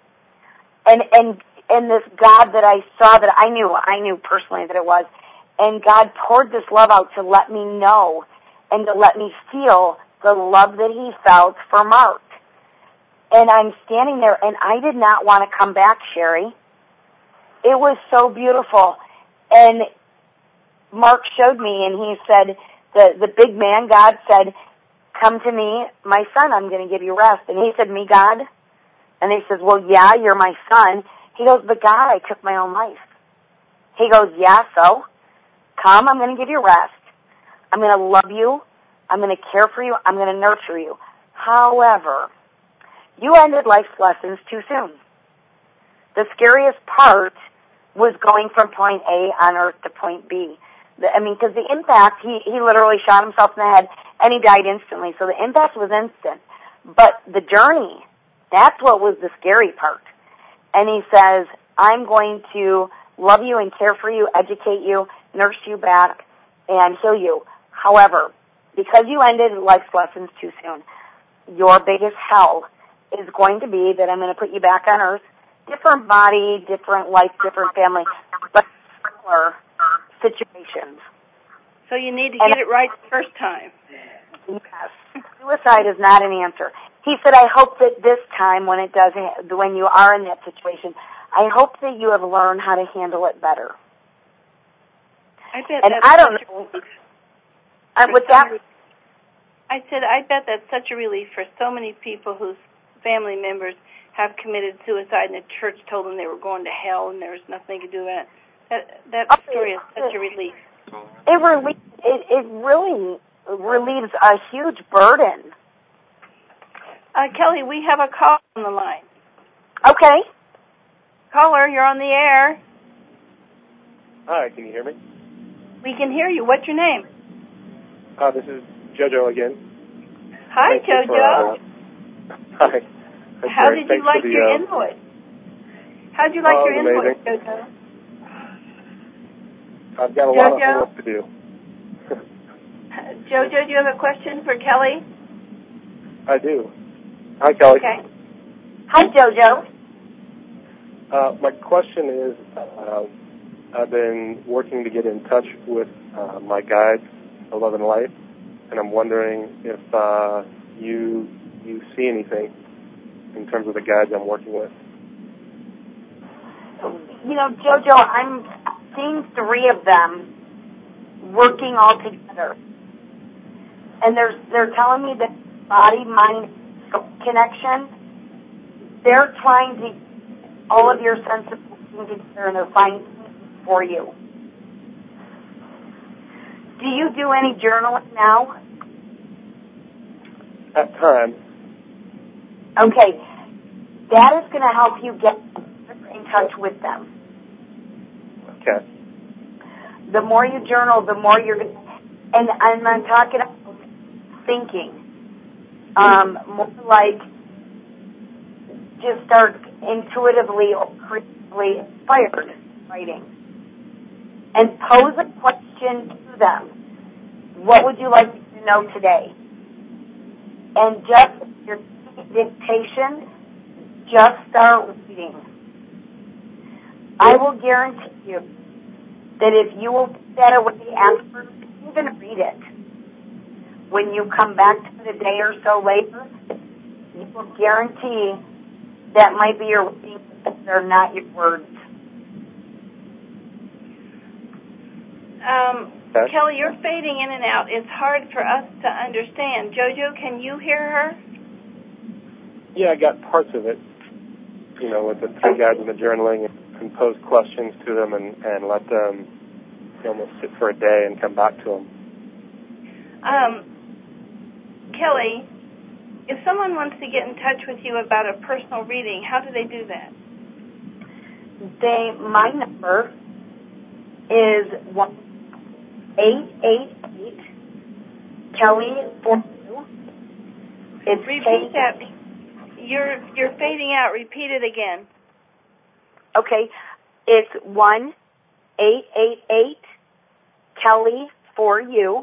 S5: And this God that I saw, that I knew personally that it was, and God poured this love out to let me know and to let me feel the love that he felt for Mark. And I'm standing there, and I did not want to come back, Sherry. It was so beautiful. And Mark showed me, and he said, the big man, God said, come to me, my son, I'm going to give you rest. And he said, me, God? And he says, well, yeah, you're my son. He goes, but God, I took my own life. He goes, yeah, so? Come, I'm going to give you rest. I'm going to love you. I'm going to care for you. I'm going to nurture you. However, you ended life's lessons too soon. The scariest part was going from point A on earth to point B. Because the impact, he literally shot himself in the head, and he died instantly. So the impact was instant. But the journey, that's what was the scary part. And he says, I'm going to love you and care for you, educate you, nurse you back, and heal you. However, because you ended life's lessons too soon, your biggest hell is going to be that I'm going to put you back on earth, different body, different life, different family, but similar situations.
S2: So you need to get it right the first time.
S5: Yes. Suicide is not an answer. He said, I hope that this time when you are in that situation, I hope that you have learned how to handle it better.
S2: I bet
S5: and
S2: that's
S5: I don't know. With that,
S2: I said, I bet that's such a relief for so many people whose family members have committed suicide, and the church told them they were going to hell, and there was nothing they could do about it. That story is such a relief.
S5: It really relieves a huge burden.
S2: Kelly, we have a call on the line.
S5: Okay.
S2: Caller, you're on the air.
S7: Hi, can you hear me?
S2: We can hear you. What's your name?
S7: This is JoJo again.
S2: Hi, JoJo.
S7: Hi.
S2: How did you like your invoice? How did you like your invoice, JoJo?
S7: I've got a lot of work to do.
S2: JoJo, do you have a question for Kelly?
S7: I do. Hi, Kelly.
S2: Okay.
S5: Hi, JoJo.
S7: My question is, I've been working to get in touch with my guides, Love and Life, and I'm wondering if you see anything in terms of the guides I'm working with.
S5: JoJo, I'm seeing 3 of them working all together. And they're telling me that body-mind connection, they're trying to all of your senses working together, and they're finding for you. Do you do any journaling now?
S7: At times.
S5: Okay. that is going to help you get in touch with them.
S7: Okay.
S5: The more you journal, the more you're going to, and I'm not talking about thinking, more like just start intuitively or creatively inspired writing. And pose a question to them. What would you like to know today? And just your dictation, just start reading. I will guarantee you that if you will put that away after, even read it, when you come back to it a day or so later, you will guarantee that might be your reading, they're not your words.
S2: Kelly, you're fading in and out. It's hard for us to understand. Jojo, can you hear her?
S7: Yeah, I got parts of it, with the 3 guides and the journaling, and pose questions to them and let them almost sit for a day and come back to them.
S2: Kelly, if someone wants to get in touch with you about a personal reading, how do they do that?
S5: My number is 1-888 Kelly 42. It's
S2: Repeat that. You're fading out. Repeat it again.
S5: Okay. It's 1-888 Kelly for you.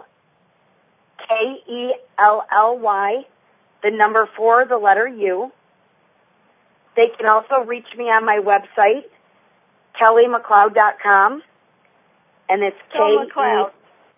S5: KELLY. The number 4, the letter U. They can also reach me on my website, kellymacleod.com, and it's
S2: MacLeod.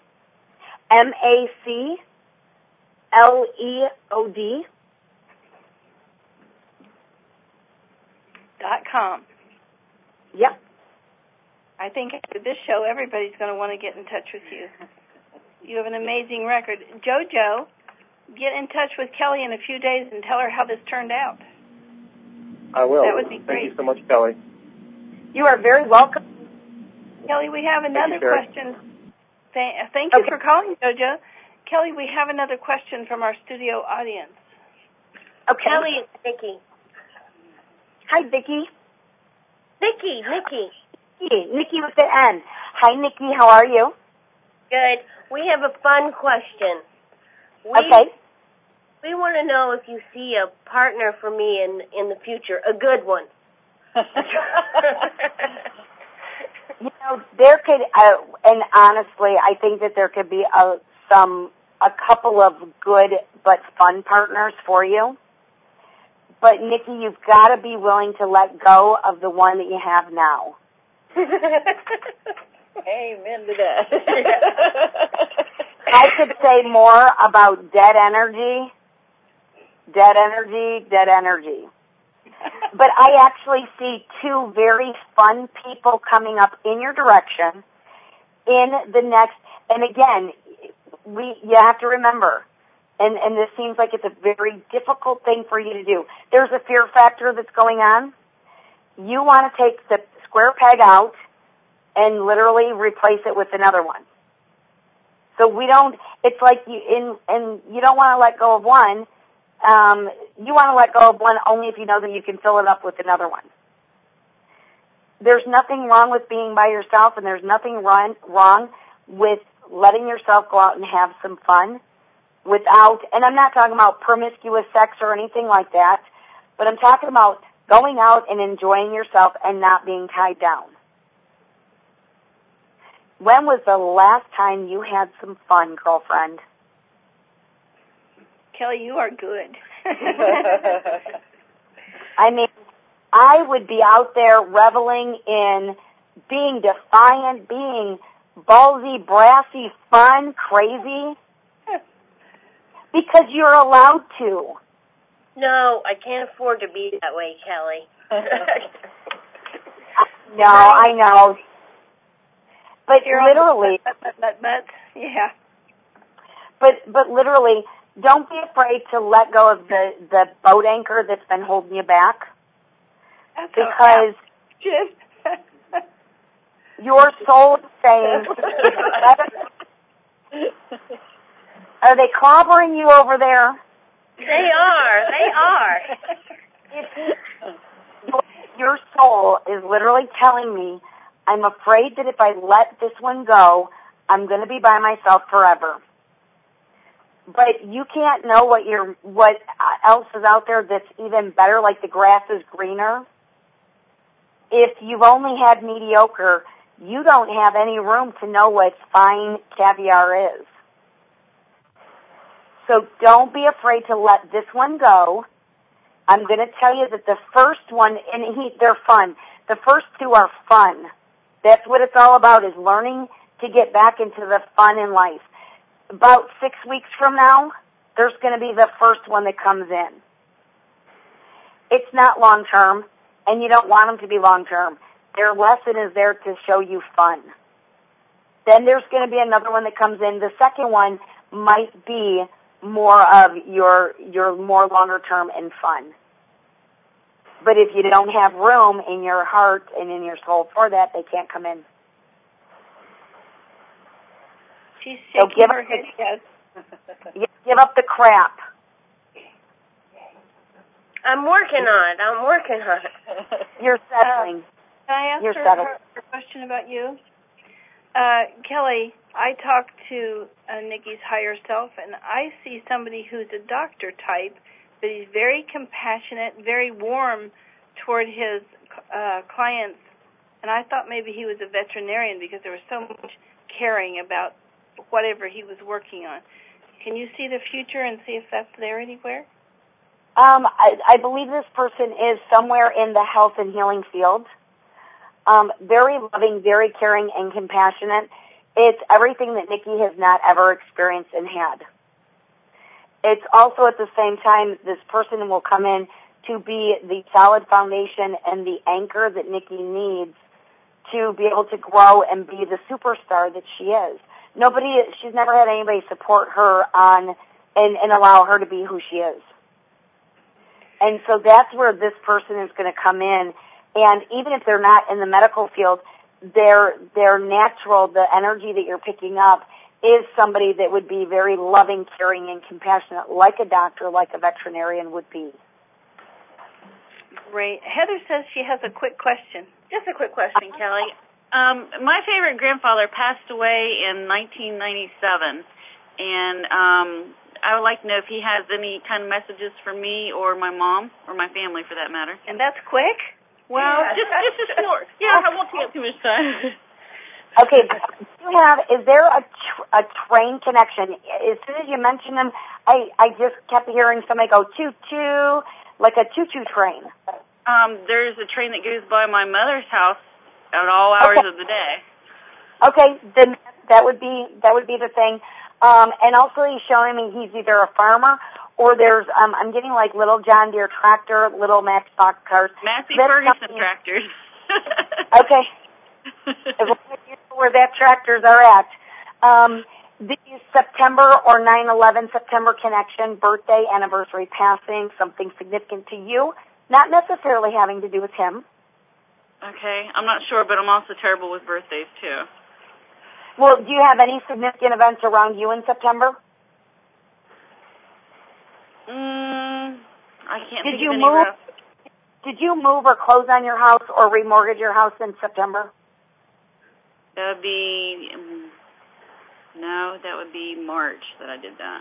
S2: MacLeod.com.
S5: Yep.
S2: I think after this show, everybody's going to want to get in touch with you. You have an amazing record. Jojo, get in touch with Kelly in a few days and tell her how this turned out.
S7: I will.
S2: That would be great.
S7: Thank you so much, Kelly.
S5: You are very welcome.
S2: Kelly, we have another question. Thank you for calling, Jojo. Kelly, we have another question from our studio audience.
S5: Okay.
S4: Kelly, it's Nikki.
S5: Hi, Vicki.
S4: Nikki.
S5: Nikki with the N. Hi, Nikki. How are you?
S4: Good. We have a fun question.
S5: Okay.
S4: We want to know if you see a partner for me in the future, a good one.
S5: There could, and honestly, I think that there could be a couple of good but fun partners for you. But Nikki, you've got to be willing to let go of the one that you have now.
S3: Amen to that.
S5: I could say more about dead energy. But I actually see 2 very fun people coming up in your direction in the next, and again, you have to remember, and this seems like it's a very difficult thing for you to do. There's a fear factor that's going on. You want to take the square peg out and literally replace it with another one. So it's like you don't want to let go of one. You want to let go of one only if you know that you can fill it up with another one. There's nothing wrong with being by yourself, and there's nothing wrong with letting yourself go out and have some fun without, and I'm not talking about promiscuous sex or anything like that, but I'm talking about going out and enjoying yourself and not being tied down. When was the last time you had some fun, girlfriend?
S2: Kelly, you are good.
S5: I mean, I would be out there reveling in being defiant, being ballsy, brassy, fun, crazy, because you're allowed to.
S4: No, I can't afford to be that way, Kelly.
S5: No, I know. But literally,
S2: yeah.
S5: But literally, don't be afraid to let go of the boat anchor that's been holding you back.
S2: That's
S5: because your soul is saying, are they clobbering you over there?
S4: They are.
S5: Your soul is literally telling me, I'm afraid that if I let this one go, I'm going to be by myself forever. But you can't know what else is out there that's even better, like the grass is greener. If you've only had mediocre, you don't have any room to know what fine caviar is. So don't be afraid to let this one go. I'm going to tell you that the first one, and they're fun. The first two are fun. That's what it's all about, is learning to get back into the fun in life. About 6 weeks from now, there's going to be the first one that comes in. It's not long-term, and you don't want them to be long-term. Their lesson is there to show you fun. Then there's going to be another one that comes in. The second one might be more of your more longer-term and fun. But if you don't have room in your heart and in your soul for that, they can't come in.
S2: She's shaking her head, yes.
S5: Give up the crap.
S4: I'm working on it.
S5: You're settling.
S2: Can I ask
S5: You're
S2: her a question about you? Kelly, I talked to Nikki's higher self, and I see somebody who's a doctor type, but he's very compassionate, very warm toward his clients. And I thought maybe he was a veterinarian because there was so much caring about whatever he was working on. Can you see the future and see if that's there anywhere?
S5: I believe this person is somewhere in the health and healing field. Very loving, very caring, and compassionate. It's everything that Nikki has not ever experienced and had. It's also at the same time this person will come in to be the solid foundation and the anchor that Nikki needs to be able to grow and be the superstar that she is. She's never had anybody support her on and allow her to be who she is. And so that's where this person is going to come in. And even if they're not in the medical field, their natural, the energy that you're picking up is somebody that would be very loving, caring, and compassionate, like a doctor, like a veterinarian would be.
S2: Great. Heather says she has a quick question.
S8: Just a quick question, Kelly. My favorite grandfather passed away in 1997, and I would like to know if he has any kind of messages for me or my mom or my family, for that matter.
S2: And that's quick?
S8: Well, just a short. Yeah, I won't take up too much time.
S5: Okay, is there a train connection? As soon as you mention them, I just kept hearing somebody go choo-choo, like a choo-choo train.
S8: There's a train that goes by my mother's house at all hours of the day.
S5: Okay, then that would be the thing. And also he's showing me he's either a farmer or there's I'm getting like little John Deere tractor, little Matchbox cars.
S8: Massey Ferguson tractors.
S5: Okay. As long as you know where that tractors are at. The September or 9/11 September connection, birthday, anniversary, passing, something significant to you, not necessarily having to do with him.
S8: Okay, I'm not sure, but I'm also terrible with birthdays, too.
S5: Well, do you have any significant events around you in September?
S8: I can't think of any.
S5: Did you move or close on your house or remortgage your house in September?
S8: That would be, that would be March that I did that.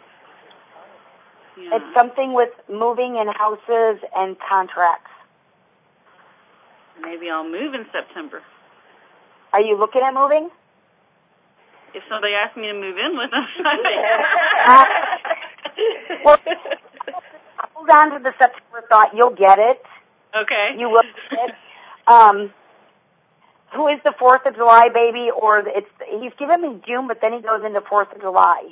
S8: Yeah.
S5: It's something with moving in houses and contracts.
S8: Maybe I'll move in September.
S5: Are you looking at moving?
S8: If somebody asks me to move in with them.
S5: Well, hold on to the September thought. You'll get it.
S8: Okay.
S5: You will get it. Who is the 4th of July baby? Or he's given me June, but then he goes into 4th of July.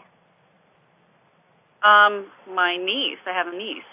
S8: My niece. I have a niece.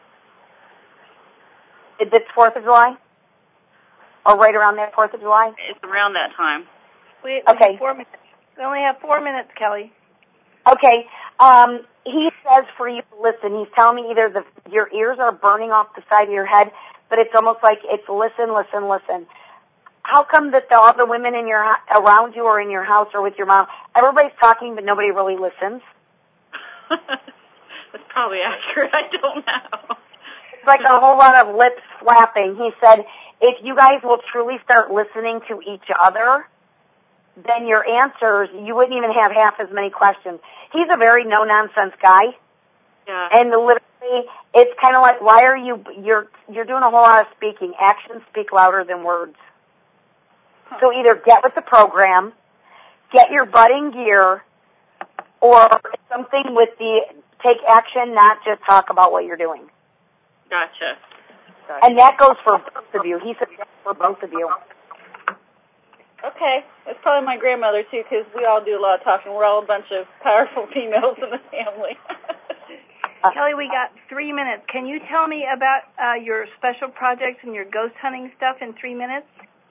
S5: It's 4th of July? Or right around that 4th of July?
S8: It's around that time.
S2: We have 4 minutes. We only have 4 minutes, Kelly.
S5: Okay. He says for you to listen. He's telling me either your ears are burning off the side of your head, but it's almost like it's listen, listen, listen. How come that all the women around you or in your house or with your mom, everybody's talking but nobody really listens?
S8: That's probably accurate. I don't know.
S5: It's like a whole lot of lips flapping. He said, if you guys will truly start listening to each other, then your answers, you wouldn't even have half as many questions. He's a very no-nonsense guy.
S8: Yeah.
S5: And literally, it's kind of like, why are you're doing a whole lot of speaking. Actions speak louder than words. So either get with the program, get your butt in gear, or something with the take action, not just talk about what you're doing.
S8: Gotcha.
S5: And that goes for both of you. He said for both of you.
S2: Okay. That's probably my grandmother, too, because we all do a lot of talking. We're all a bunch of powerful females in the family.
S9: Kelly, we got 3 minutes. Can you tell me about your special projects and your ghost hunting stuff in 3 minutes?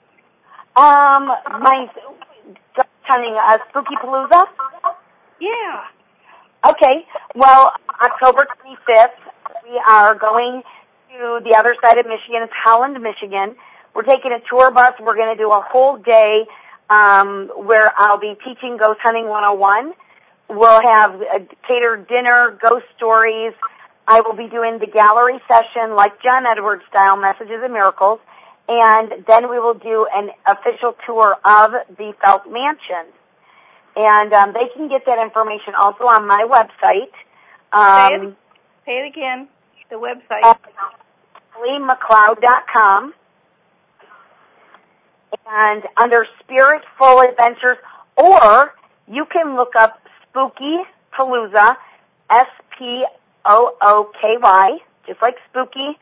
S5: My ghost hunting, Spooky Palooza?
S9: Yeah.
S5: Okay. Well, October 25th, we are going to the other side of Michigan. It's Holland, Michigan. We're taking a tour bus. We're going to do a whole day where I'll be teaching Ghost Hunting 101. We'll have a catered dinner, ghost stories. I will be doing the gallery session like John Edwards style, Messages and Miracles. And then we will do an official tour of the Felt Mansion. And they can get that information also on my website.
S9: Say it again, the website.
S5: At KellyMcLeod.com. And under Spiritful Adventures, or you can look up Spooky Palooza, SPOOKY, just like Spooky,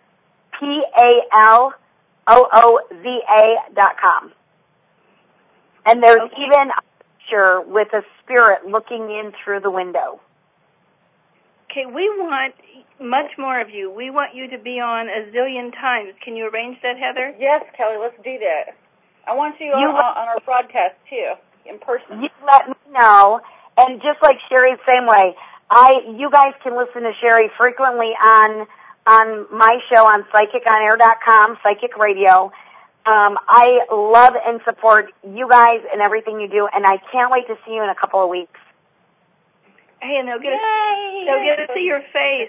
S5: PALOOZA.com. And there's even a picture with a spirit looking in through the window.
S9: Okay, we want much more of you. We want you to be on a zillion times. Can you arrange that, Heather?
S2: Yes, Kelly, let's do that. I want you on our broadcast, too, in person.
S5: You let me know. And just like Sherry, same way. You guys can listen to Sherry frequently on my show on PsychicOnAir.com, Psychic Radio. I love and support you guys and everything you do, and I can't wait to see you in a couple of weeks.
S9: Hey, and they'll get to see your face.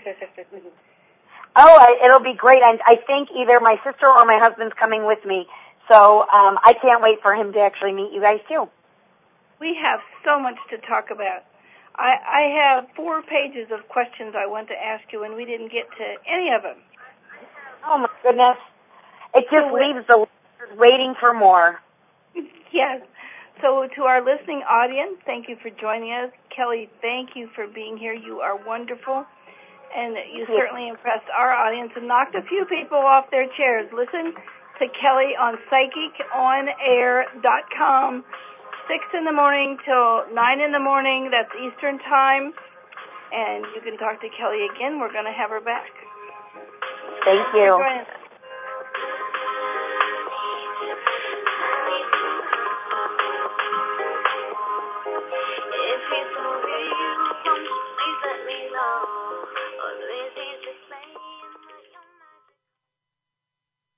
S5: It'll be great. I think either my sister or my husband's coming with me. So I can't wait for him to actually meet you guys, too.
S9: We have so much to talk about. I have 4 pages of questions I want to ask you, and we didn't get to any of them.
S5: Oh, my goodness. It just leaves the listeners waiting for more.
S9: Yes. So to our listening audience, thank you for joining us. Kelly, thank you for being here. You are wonderful, and you certainly impressed our audience and knocked a few people off their chairs. Listen to Kelly on PsychicOnAir.com, 6 in the morning till 9 in the morning. That's Eastern Time. And you can talk to Kelly again. We're going to have her back.
S5: Thank you.
S9: Thanks for joining us.